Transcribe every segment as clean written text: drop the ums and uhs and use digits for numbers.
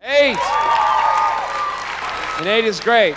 8. And 8 is great.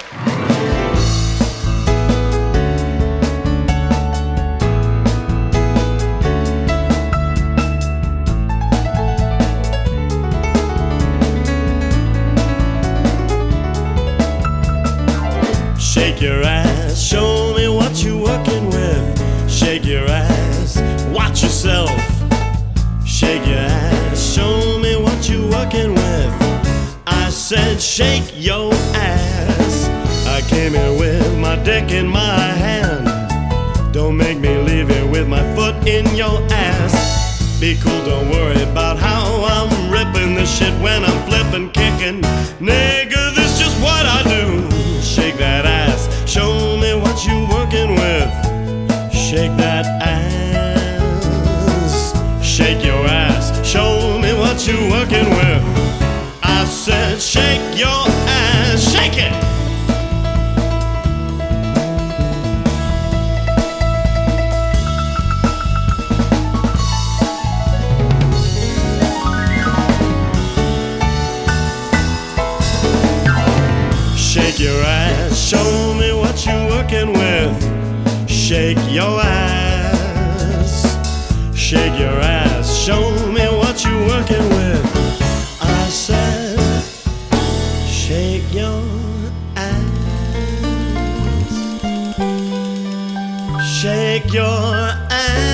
Shake your ass, show me what you're working with. Shake your ass, watch yourself. Shake your ass, show me what you're working with. I said shake your ass. I came here with my dick in my hand. Don't make me leave here with my foot in your ass. Be cool, don't worry about how I'm ripping this shit when I'm flipping, kicking. Nigga, this just what I do. Shake that ass, show me what you working with. Shake that ass. Shake your ass, show me what you working with. I said shake your ass, shake it. Shake your ass, show me what you're working with. Shake your ass. Shake your ass, show me what you're working with. I said, shake your ass. Shake your ass.